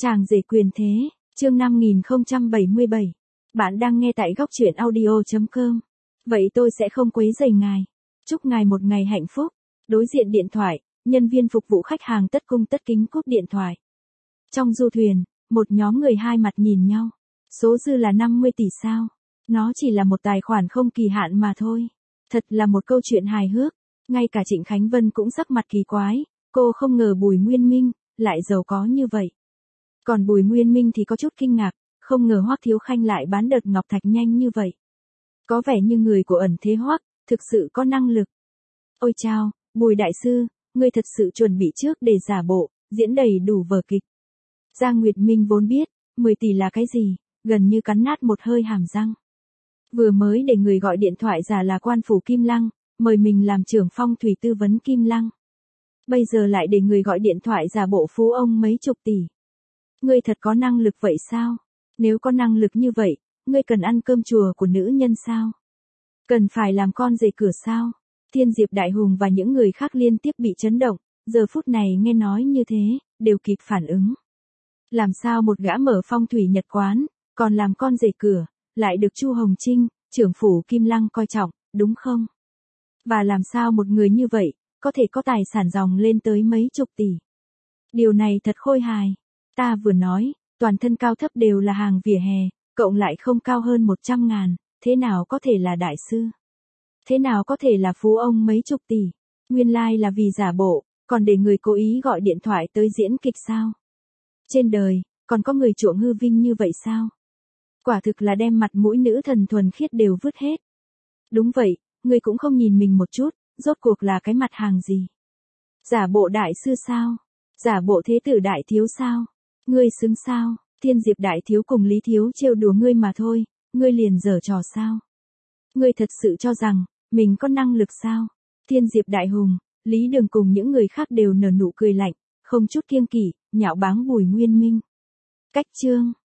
Chàng rể quyền thế, chương 5077. Bạn đang nghe tại góc truyện audio.com. Vậy tôi sẽ không quấy rầy ngài. Chúc ngài một ngày hạnh phúc. Đối diện điện thoại, nhân viên phục vụ khách hàng tất cung tất kính cúp điện thoại. Trong du thuyền, một nhóm người hai mặt nhìn nhau. Số dư là 50 tỷ sao? Nó chỉ là một tài khoản không kỳ hạn mà thôi. Thật là một câu chuyện hài hước. Ngay cả Trịnh Khánh Vân cũng sắc mặt kỳ quái. Cô không ngờ Bùi Nguyên Minh lại giàu có như vậy. Còn Bùi Nguyên Minh thì có chút kinh ngạc, không ngờ Hoắc Thiếu Khanh lại bán đợt ngọc thạch nhanh như vậy. Có vẻ như người của ẩn thế Hoắc, thực sự có năng lực. Ôi chao, Bùi đại sư, ngươi thật sự chuẩn bị trước để giả bộ, diễn đầy đủ vở kịch. Giang Nguyệt Minh vốn biết, 10 tỷ là cái gì, gần như cắn nát một hơi hàm răng. Vừa mới để người gọi điện thoại giả là quan phủ Kim Lăng, mời mình làm trưởng phong thủy tư vấn Kim Lăng. Bây giờ lại để người gọi điện thoại giả bộ phú ông mấy chục tỷ. Ngươi thật có năng lực vậy sao? Nếu có năng lực như vậy, ngươi cần ăn cơm chùa của nữ nhân sao? Cần phải làm con rể cửa sao? Thiên Diệp Đại Hùng và những người khác liên tiếp bị chấn động, giờ phút này nghe nói như thế, đều kịp phản ứng. Làm sao một gã mở phong thủy Nhật quán, còn làm con rể cửa, lại được Chu Hồng Trinh, trưởng phủ Kim Lăng coi trọng, đúng không? Và làm sao một người như vậy, có thể có tài sản ròng lên tới mấy chục tỷ? Điều này thật khôi hài. Ta vừa nói, toàn thân cao thấp đều là hàng vỉa hè, cộng lại không cao hơn 100.000, thế nào có thể là đại sư? Thế nào có thể là phú ông mấy chục tỷ? Nguyên lai là vì giả bộ, còn để người cố ý gọi điện thoại tới diễn kịch sao? Trên đời, còn có người chuộng hư vinh như vậy sao? Quả thực là đem mặt mũi nữ thần thuần khiết đều vứt hết. Đúng vậy, người cũng không nhìn mình một chút, rốt cuộc là cái mặt hàng gì? Giả bộ đại sư sao? Giả bộ thế tử đại thiếu sao? Ngươi xứng sao? Thiên Diệp đại thiếu cùng Lý thiếu trêu đùa ngươi mà thôi, ngươi liền giở trò sao? Ngươi thật sự cho rằng, mình có năng lực sao? Thiên Diệp Đại Hùng, Lý Đường cùng những người khác đều nở nụ cười lạnh, không chút kiêng kỵ, nhạo báng Bùi Nguyên Minh. Cách chương